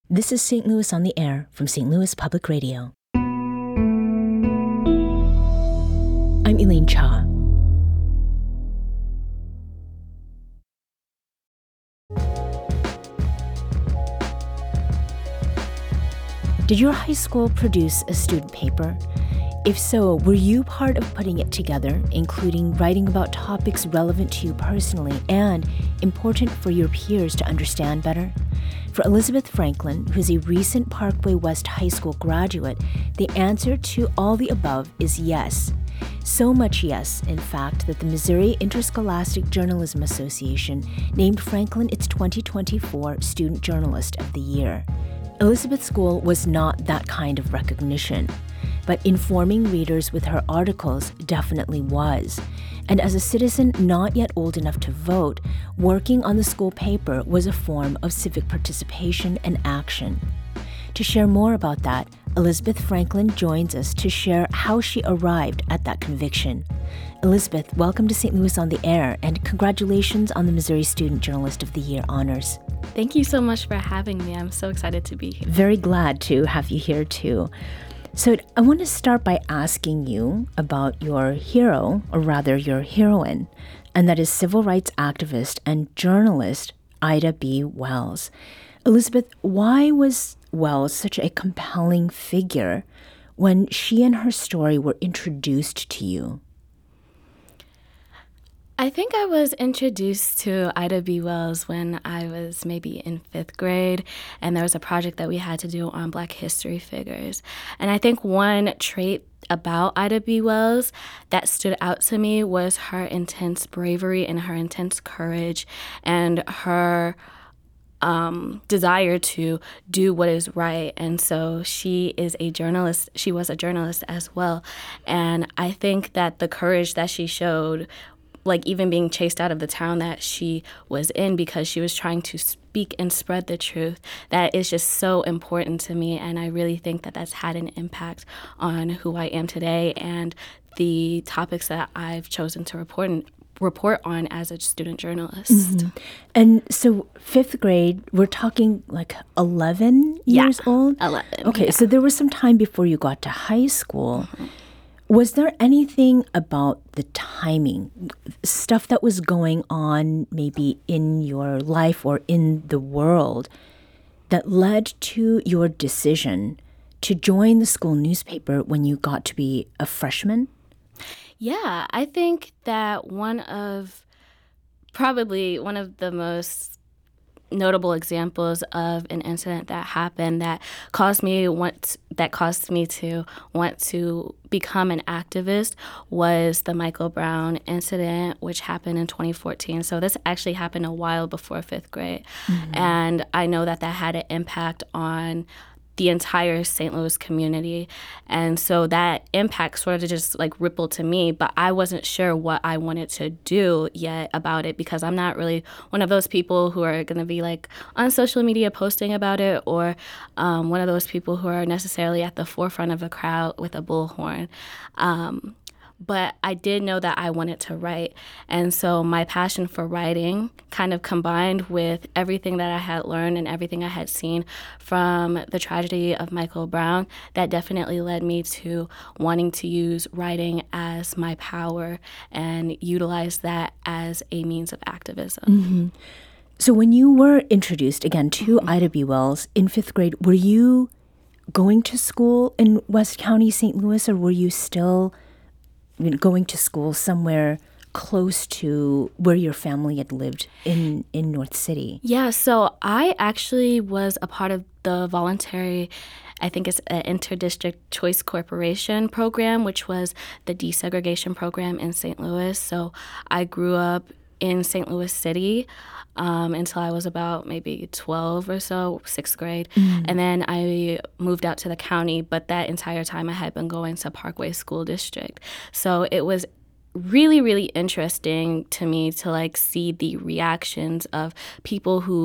This is St. Louis on the Air from St. Louis Public Radio. I'm Elaine Cha. Did your high school produce a student paper? If so, were you part of putting it together, including writing about topics relevant to you personally and important for your peers to understand better? For Elizabeth Franklin, who's a recent Parkway West High School graduate, the answer to all the above is yes. So much yes, in fact, that the Missouri Interscholastic Journalism Association named Franklin its 2024 Student Journalist of the Year. Elizabeth's goal was not that kind of recognition, but informing readers with her articles definitely was. And as a citizen not yet old enough to vote, working on the school paper was a form of civic participation and action. To share more about that, Elizabeth Franklin joins us to share how she arrived at that conviction. Elizabeth, welcome to St. Louis on the Air, and congratulations on the Missouri Student Journalist of the Year honors. Thank you so much for having me. I'm so excited to be here. Very glad to have you here too. So I want to start by asking you about your hero, or rather your heroine, and that is civil rights activist and journalist Ida B. Wells. Elizabeth, why was Wells such a compelling figure when she and her story were introduced to you? I think I was introduced to Ida B. Wells when I was maybe in 5th grade, and there was a project that we had to do on Black history figures. And I think one trait about Ida B. Wells that stood out to me was her intense bravery and her intense courage and her desire to do what is right. And so she is a journalist. She was a journalist as well. And I think that the courage that she showed, like even being chased out of the town that she was in because she was trying to speak and spread the truth, that is just so important to me. And I really think that that's had an impact on who I am today and the topics that I've chosen to report on as a student journalist. Mm-hmm. And so 5th grade, we're talking like 11 years old? 11. Okay, yeah. So there was some time before you got to high school. Mm-hmm. Was there anything about the timing, stuff that was going on maybe in your life or in the world that led to your decision to join the school newspaper when you got to be a freshman? Yeah, I think that one of the most notable examples of an incident that happened that caused me to want to become an activist was the Michael Brown incident, which happened in 2014. So this actually happened a while before 5th grade. Mm-hmm. And I know that had an impact on the entire St. Louis community. And so that impact sort of just like rippled to me, but I wasn't sure what I wanted to do yet about it because I'm not really one of those people who are going to be like on social media posting about it or one of those people who are necessarily at the forefront of a crowd with a bullhorn. But I did know that I wanted to write. And so my passion for writing kind of combined with everything that I had learned and everything I had seen from the tragedy of Michael Brown, that definitely led me to wanting to use writing as my power and utilize that as a means of activism. Mm-hmm. So when you were introduced, again, to Ida B. Wells in 5th grade, were you going to school in West County, St. Louis, or were you still going to school somewhere close to where your family had lived in North City? Yeah, so I actually was a part of the voluntary, I think it's an interdistrict choice corporation program, which was the desegregation program in St. Louis. So I grew up in St. Louis City until I was about maybe 12 or so, 6th grade. Mm. And then I moved out to the county, but that entire time I had been going to Parkway School District. So it was really, really interesting to me to like see the reactions of people who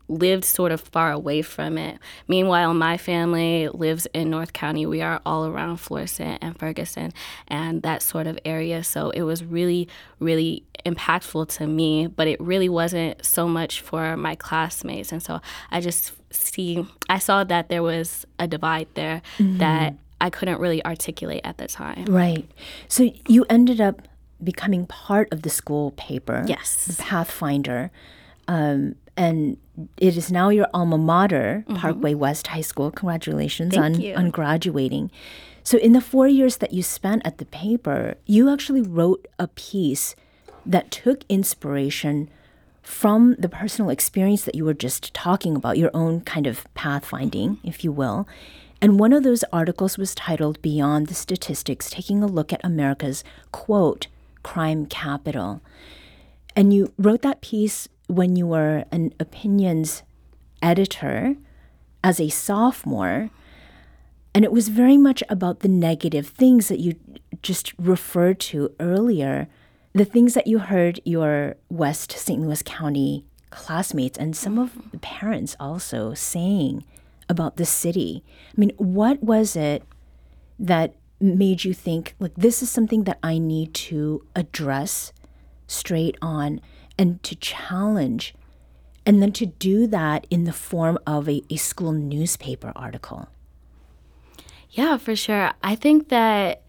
lived sort of far away from it. Meanwhile, my family lives in North County. We are all around Florissant and Ferguson and that sort of area. So it was really, really impactful to me, but it really wasn't so much for my classmates. And so I saw that there was a divide there that I couldn't really articulate at the time. Right. So you ended up becoming part of the school paper. Yes. The Pathfinder. And it is now your alma mater, Parkway West High School. Congratulations on graduating. So in the 4 years that you spent at the paper, you actually wrote a piece that took inspiration from the personal experience that you were just talking about, your own kind of pathfinding, if you will. And one of those articles was titled Beyond the Statistics, taking a look at America's, quote, crime capital. And you wrote that piece when you were an opinions editor as a sophomore. And it was very much about the negative things that you just referred to earlier, the things that you heard your West St. Louis County classmates and some of the parents also saying about the city. I mean, what was it that made you think, like, this is something that I need to address straight on and to challenge, and then to do that in the form of a school newspaper article? Yeah, for sure. I think that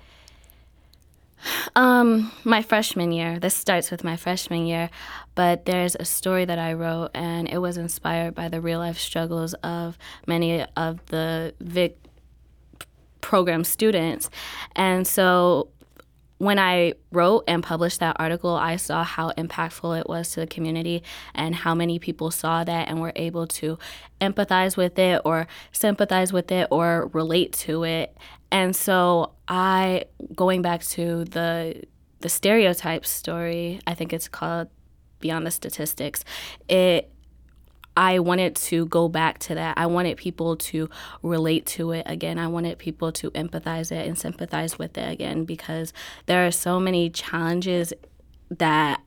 my freshman year, this starts with my freshman year, but there's a story that I wrote, and it was inspired by the real-life struggles of many of the VIC program students. And so when I wrote and published that article, I saw how impactful it was to the community and how many people saw that and were able to empathize with it or sympathize with it or relate to it. And so going back to the stereotype story, I think it's called Beyond the Statistics, I wanted to go back to that. I wanted people to relate to it again. I wanted people to empathize it and sympathize with it again, because there are so many challenges that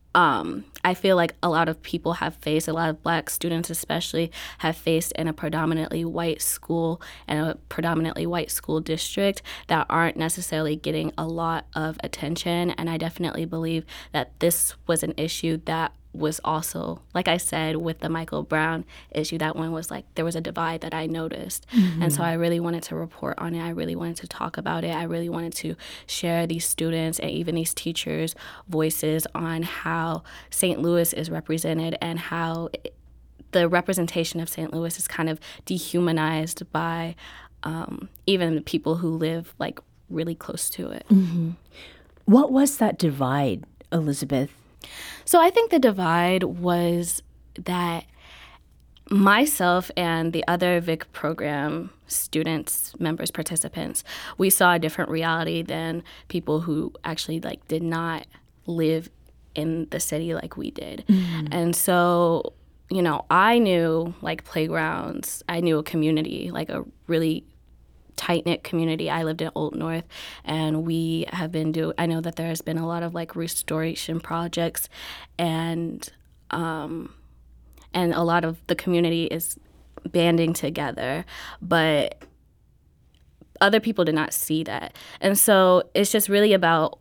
I feel like a lot of people have faced, a lot of Black students especially have faced in a predominantly white school and a predominantly white school district that aren't necessarily getting a lot of attention. And I definitely believe that this was an issue that was also, like I said, with the Michael Brown issue, that one was like, there was a divide that I noticed. And so I really wanted to report on it. I really wanted to talk about it. I really wanted to share these students and even these teachers' voices on how St. Louis is represented and how the representation of St. Louis is kind of dehumanized by even the people who live like really close to it. What was that divide, Elizabeth? So I think the divide was that myself and the other VIC program students, members, participants, we saw a different reality than people who actually like did not live in the city like we did. And so, you know, I knew like playgrounds, I knew a community, like a really tight-knit community. I lived in Old North, and we have been I know that there has been a lot of like restoration projects, and a lot of the community is banding together, but other people did not see that. And so it's just really about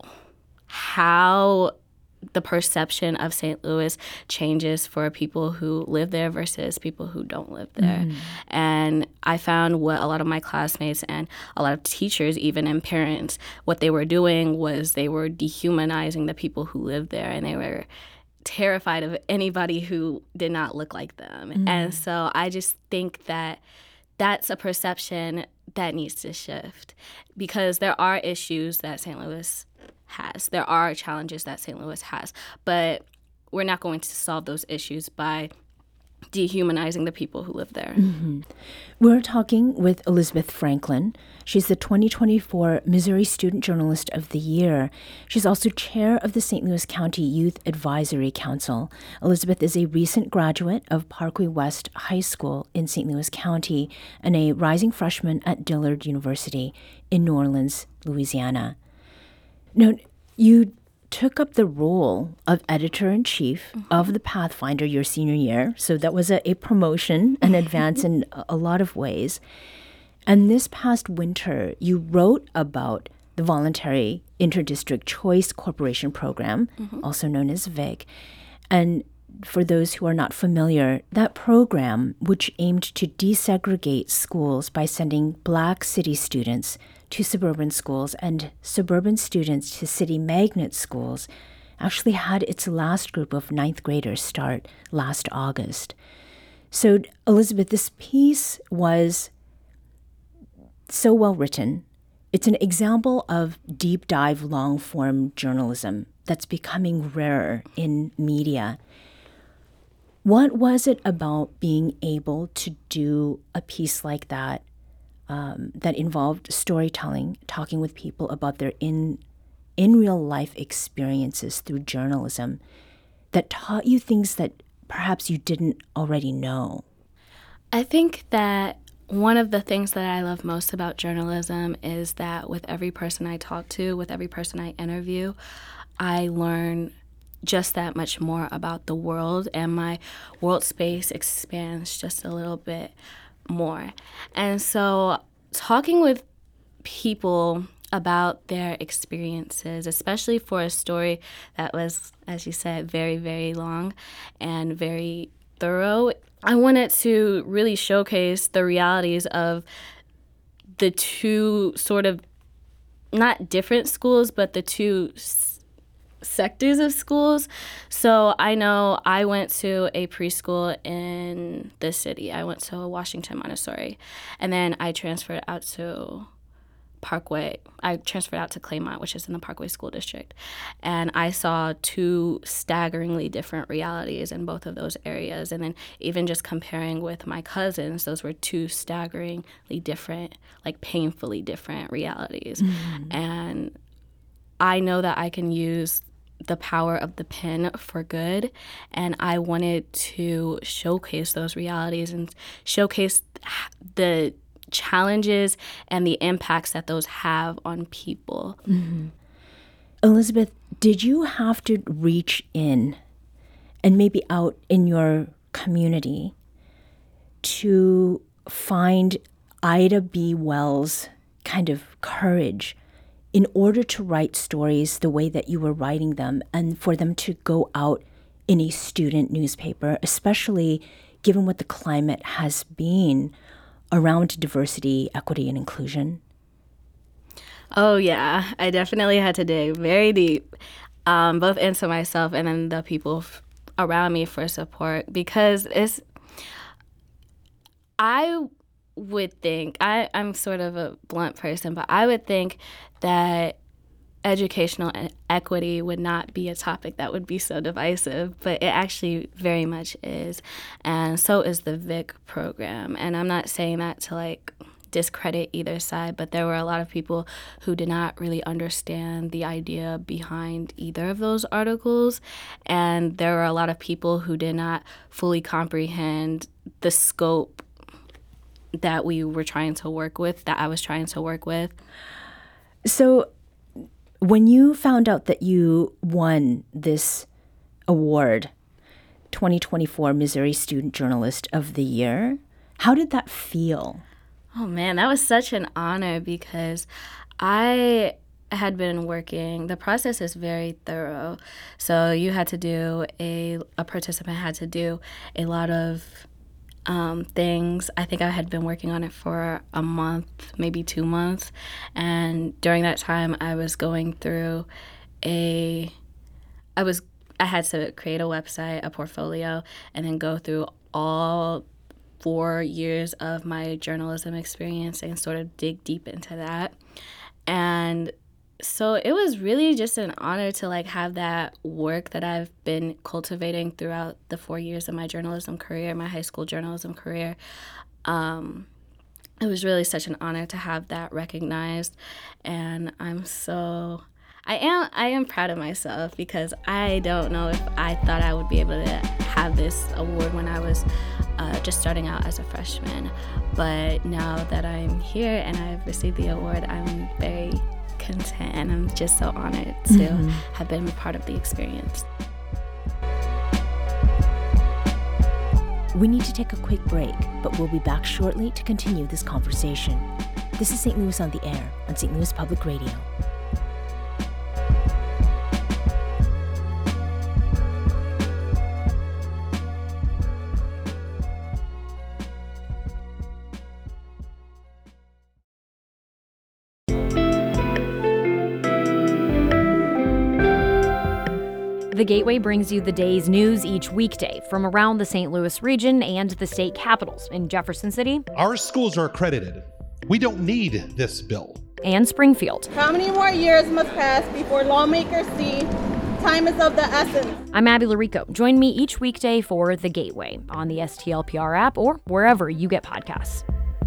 how the perception of St. Louis changes for people who live there versus people who don't live there. And I found what a lot of my classmates and a lot of teachers, even, and parents, what they were doing was they were dehumanizing the people who lived there, and they were terrified of anybody who did not look like them. And so I just think that that's a perception that needs to shift, because there are issues that St. Louis has. There are challenges that St. Louis has, but we're not going to solve those issues by dehumanizing the people who live there. We're talking with Elizabeth Franklin. She's the 2024 Missouri Student Journalist of the Year. She's also chair of the St. Louis County Youth Advisory Council. Elizabeth is a recent graduate of Parkway West High School in St. Louis County and a rising freshman at Dillard University in New Orleans, Louisiana. Now, you took up the role of editor-in-chief of the Pathfinder your senior year. So that was a promotion, an advance in a lot of ways. And this past winter, you wrote about the Voluntary Interdistrict Choice Corporation Program, also known as VIC. And for those who are not familiar, that program, which aimed to desegregate schools by sending Black city students to suburban schools and suburban students to city magnet schools, actually had its last group of ninth graders start last August. So, Elizabeth, this piece was so well written. It's an example of deep dive, long form journalism that's becoming rarer in media. What was it about being able to do a piece like that that involved storytelling, talking with people about their in real life experiences through journalism, that taught you things that perhaps you didn't already know? I think that one of the things that I love most about journalism is that with every person I talk to, with every person I interview, I learn just that much more about the world, and my world space expands just a little bit more. And so talking with people about their experiences, especially for a story that was, as you said, very, very long and very thorough, I wanted to really showcase the realities of the two sort of, not different schools, but the two sectors of schools. So I know I went to a preschool in the city. I went to Washington Montessori. And then I transferred out to Parkway. I transferred out to Claymont, which is in the Parkway School District. And I saw two staggeringly different realities in both of those areas. And then even just comparing with my cousins, those were two staggeringly different, like painfully different realities. And I know that I can use the power of the pen for good, and I wanted to showcase those realities and showcase the challenges and the impacts that those have on people. Elizabeth, did you have to reach in and maybe out in your community to find Ida B. Wells' kind of courage in order to write stories the way that you were writing them, and for them to go out in a student newspaper, especially given what the climate has been around diversity, equity, and inclusion? Oh, yeah. I definitely had to dig very deep, both into myself and then the people around me for support, because I would think, I'm sort of a blunt person, but I would think that educational equity would not be a topic that would be so divisive, but it actually very much is. And so is the VIC program. And I'm not saying that to discredit either side, but there were a lot of people who did not really understand the idea behind either of those articles. And there were a lot of people who did not fully comprehend the scope that we were trying to work with, that I was trying to work with. So when you found out that you won this award, 2024 Missouri Student Journalist of the Year, how did that feel? Oh, man, that was such an honor, because I had been working, the process is very thorough. So you had to do a participant had to do a lot of things. I think I had been working on it for a month, maybe 2 months. And during that time, I was going through I had to create a website, a portfolio, and then go through all 4 years of my journalism experience and sort of dig deep into that. And so it was really just an honor to have that work that I've been cultivating throughout the 4 years of my journalism career, my high school journalism career. It was really such an honor to have that recognized, and I am proud of myself, because I don't know if I thought I would be able to have this award when I was just starting out as a freshman. But now that I'm here and I've received the award, I'm very content, and I'm just so honored to have been a part of the experience. We need to take a quick break, but we'll be back shortly to continue this conversation. This is St. Louis on the Air on St. Louis Public Radio. The Gateway brings you the day's news each weekday from around the St. Louis region and the state capitals in Jefferson City. Our schools are accredited. We don't need this bill. And Springfield. How many more years must pass before lawmakers see time is of the essence? I'm Abby Larico. Join me each weekday for The Gateway on the STLPR app or wherever you get podcasts.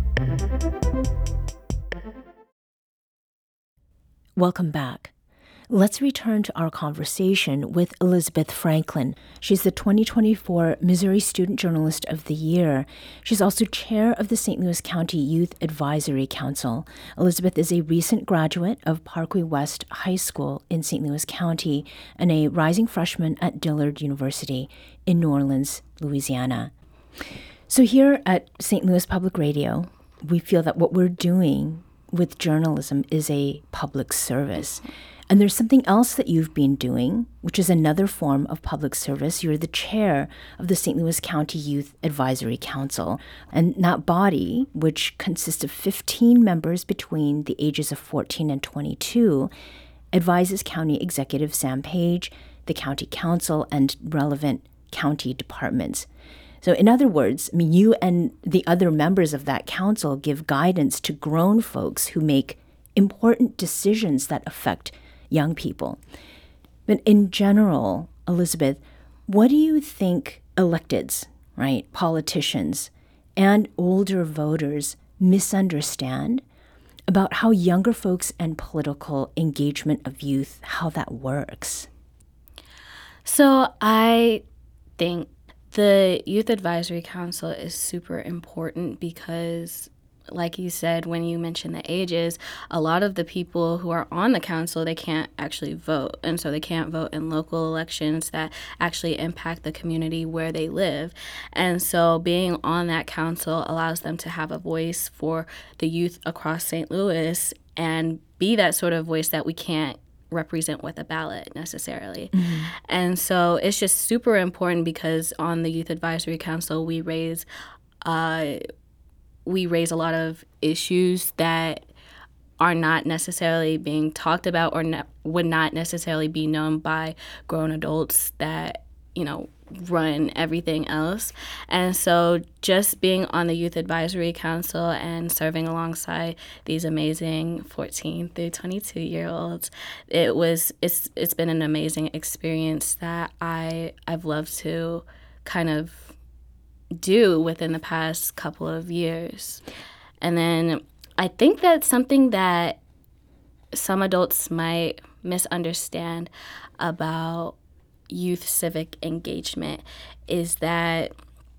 Welcome back. Let's return to our conversation with Elizabeth Franklin. She's the 2024 Missouri Student Journalist of the Year. She's also chair of the St. Louis County Youth Advisory Council. Elizabeth is a recent graduate of Parkway West High School in St. Louis County and a rising freshman at Dillard University in New Orleans, Louisiana. So here at St. Louis Public Radio, we feel that what we're doing with journalism is a public service. And there's something else that you've been doing, which is another form of public service. You're the chair of the St. Louis County Youth Advisory Council. And that body, which consists of 15 members between the ages of 14 and 22, advises County Executive Sam Page, the County Council, and relevant county departments. So in other words, you and the other members of that council give guidance to grown folks who make important decisions that affect young people. But in general, Elizabeth, what do you think electeds, right, politicians, and older voters misunderstand about how younger folks and political engagement of youth, how that works? So I think the Youth Advisory Council is super important because, like you said, when you mentioned the ages, a lot of the people who are on the council, they can't actually vote. And so they can't vote in local elections that actually impact the community where they live. And so being on that council allows them to have a voice for the youth across St. Louis and be that sort of voice that we can't represent with a ballot necessarily. Mm-hmm. And so it's just super important because on the Youth Advisory Council, we raise a lot of issues that are not necessarily being talked about or would not necessarily be known by grown adults that, run everything else. And so just being on the Youth Advisory Council and serving alongside these amazing 14 through 22-year-olds, it's been an amazing experience that I've loved to kind of do within the past couple of years. And then I think that's something that some adults might misunderstand about youth civic engagement is that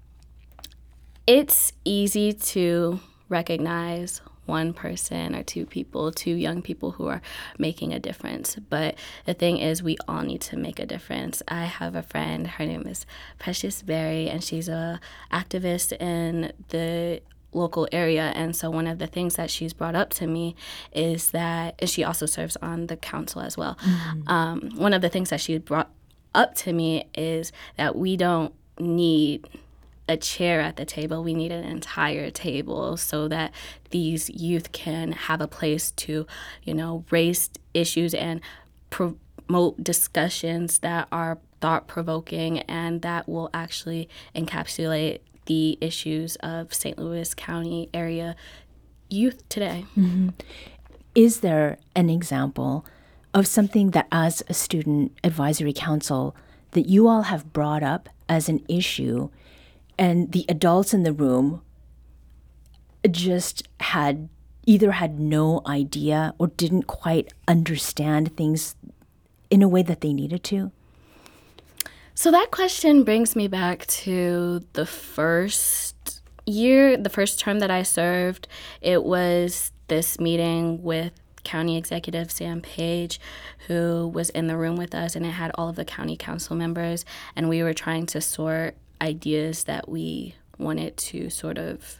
it's easy to recognize one person or two young people who are making a difference. But the thing is, we all need to make a difference. I have a friend, her name is Precious Berry, and she's a activist in the local area. And so one of the things that she's brought up to me is that, and she also serves on the council as well. Mm-hmm. One of the things that she brought up to me is that we don't need a chair at the table. We need an entire table so that these youth can have a place to, raise issues and promote discussions that are thought-provoking and that will actually encapsulate the issues of St. Louis County area youth today. Mm-hmm. Is there an example of something that as a student advisory council that you all have brought up as an issue and the adults in the room just had no idea or didn't quite understand things in a way that they needed to? So that question brings me back to the first term that I served. It was this meeting with county executive, Sam Page, who was in the room with us, and it had all of the county council members, and we were trying to sort ideas that we wanted to sort of,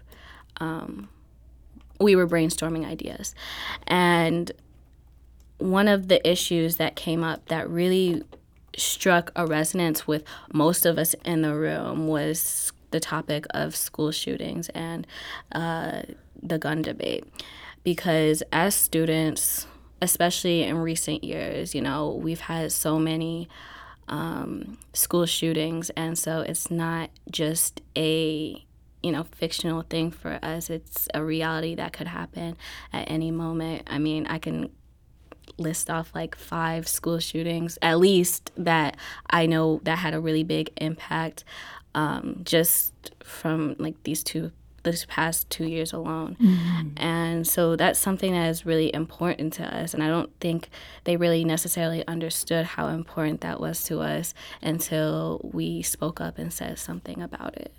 we were brainstorming ideas. And one of the issues that came up that really struck a resonance with most of us in the room was the topic of school shootings and the gun debate. Because as students, especially in recent years, we've had so many school shootings, and so it's not just a fictional thing for us. It's a reality that could happen at any moment. I mean, I can list off like 5 school shootings at least that I know that had a really big impact, just from like this past 2 years alone. And so that's something that is really important to us, and I don't think they really necessarily understood how important that was to us until we spoke up and said something about it.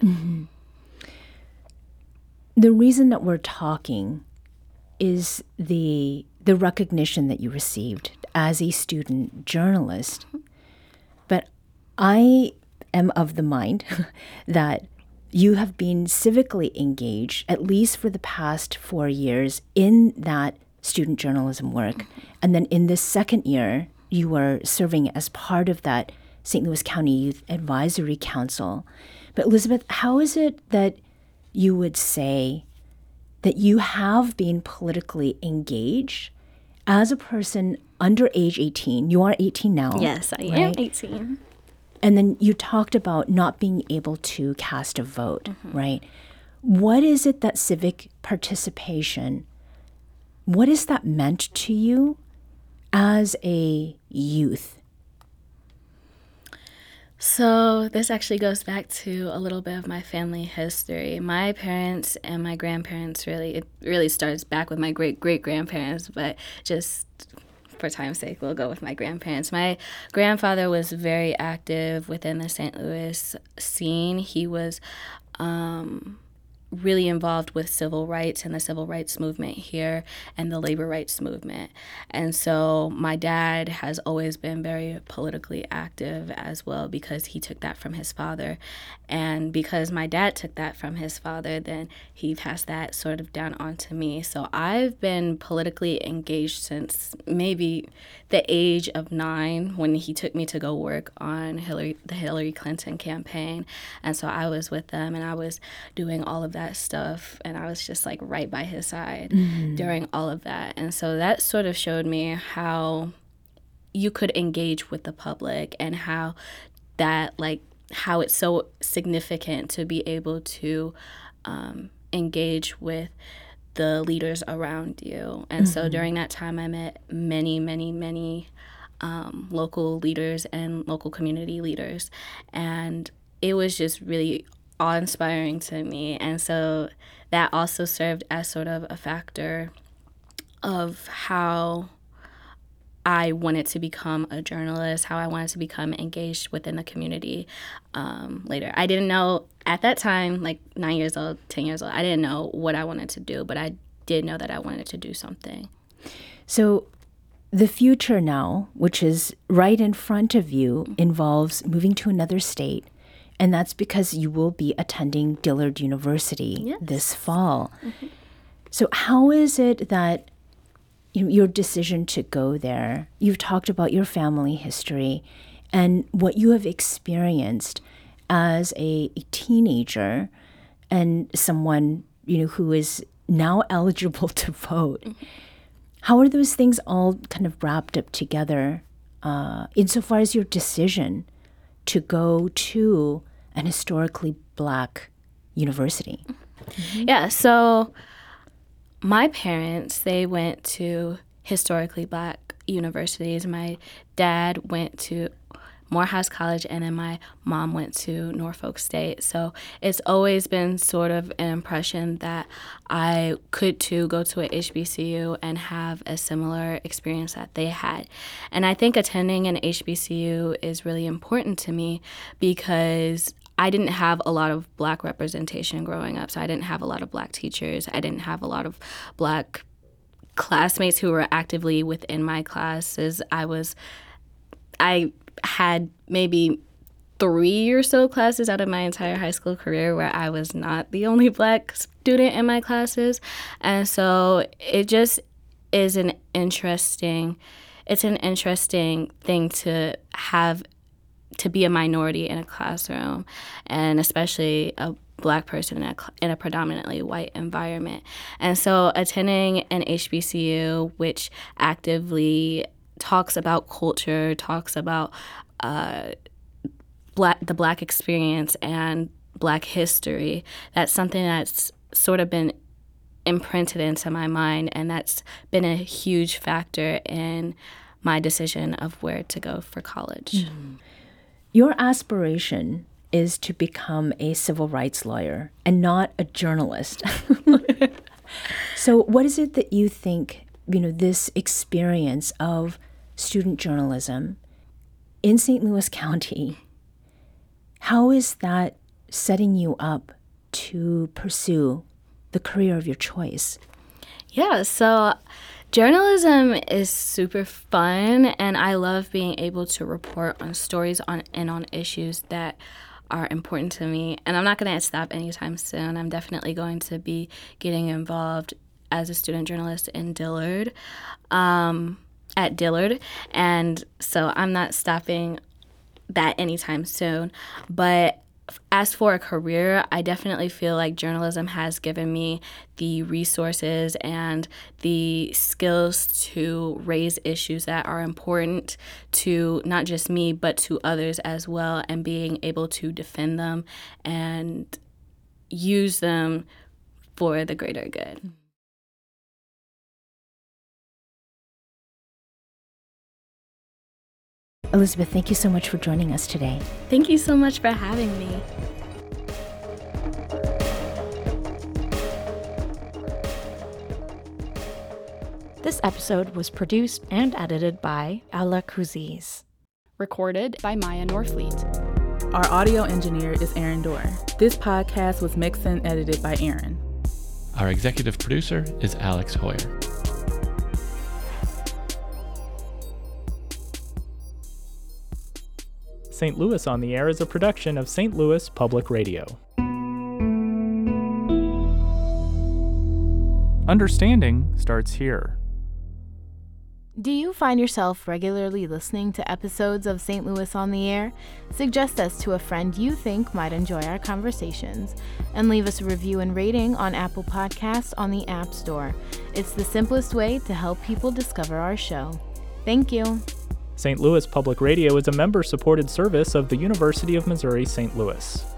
The reason that we're talking is the recognition that you received as a student journalist. But I am of the mind that you have been civically engaged, at least for the past 4 years, in that student journalism work. And then in this second year, you are serving as part of that St. Louis County Youth Advisory Council. But Elizabeth, how is it that you would say that you have been politically engaged as a person under age 18? You are 18 now. Yes, I am 18. And then you talked about not being able to cast a vote, right? What is it that civic participation, what is that meant to you as a youth? So this actually goes back to a little bit of my family history. My parents and my grandparents it really starts back with my great-great-grandparents, but just for time's sake, we'll go with my grandparents. My grandfather was very active within the St. Louis scene. He was really involved with civil rights and the civil rights movement here and the labor rights movement. And so my dad has always been very politically active as well because he took that from his father. And because my dad took that from his father, then he passed that sort of down onto me. So I've been politically engaged since maybe the age of 9 when he took me to go work on the Hillary Clinton campaign. And so I was with them and I was doing all of that stuff, and I was just like right by his side during all of that. And so that sort of showed me how you could engage with the public and how it's so significant to be able to engage with the leaders around you. And so during that time I met many local leaders and local community leaders, and it was just really awe-inspiring to me. And so that also served as sort of a factor of how I wanted to become a journalist, how I wanted to become engaged within the community later. I didn't know at that time, like 9 years old, 10 years old, I didn't know what I wanted to do, but I did know that I wanted to do something. So the future now, which is right in front of you, involves moving to another state. And that's because you will be attending Dillard University this fall. So how is it that your decision to go there, you've talked about your family history and what you have experienced as a teenager and someone who is now eligible to vote. How are those things all kind of wrapped up together insofar as your decision to go to an historically Black university? Yeah, so my parents, they went to historically Black universities. My dad went to Morehouse College, and then my mom went to Norfolk State. So it's always been sort of an impression that I could too go to a HBCU and have a similar experience that they had. And I think attending an HBCU is really important to me because I didn't have a lot of Black representation growing up. So I didn't have a lot of Black teachers. I didn't have a lot of Black classmates who were actively within my classes. I had maybe 3 or so classes out of my entire high school career where I was not the only Black student in my classes. And so it just is an interesting thing to have, to be a minority in a classroom, and especially a Black person in a predominantly white environment. And so attending an HBCU which actively talks about culture, talks about the Black experience and Black history, that's something that's sort of been imprinted into my mind, and that's been a huge factor in my decision of where to go for college. Mm. Your aspiration is to become a civil rights lawyer and not a journalist. So what is it that you think, this experience of student journalism in St. Louis County, how is that setting you up to pursue the career of your choice? Yeah, so journalism is super fun, and I love being able to report on stories on issues that are important to me. And I'm not going to stop anytime soon. I'm definitely going to be getting involved as a student journalist in Dillard, at Dillard. And so I'm not stopping that anytime soon. But as for a career, I definitely feel like journalism has given me the resources and the skills to raise issues that are important to not just me, but to others as well, and being able to defend them and use them for the greater good. Elizabeth, thank you so much for joining us today. Thank you so much for having me. This episode was produced and edited by Ala Kouziz. Recorded by Maya Norfleet. Our audio engineer is Aaron Dorr. This podcast was mixed and edited by Aaron. Our executive producer is Alex Hoyer. St. Louis on the Air is a production of St. Louis Public Radio. Understanding starts here. Do you find yourself regularly listening to episodes of St. Louis on the Air? Suggest us to a friend you think might enjoy our conversations, and leave us a review and rating on Apple Podcasts on the App Store. It's the simplest way to help people discover our show. Thank you. St. Louis Public Radio is a member-supported service of the University of Missouri St. Louis.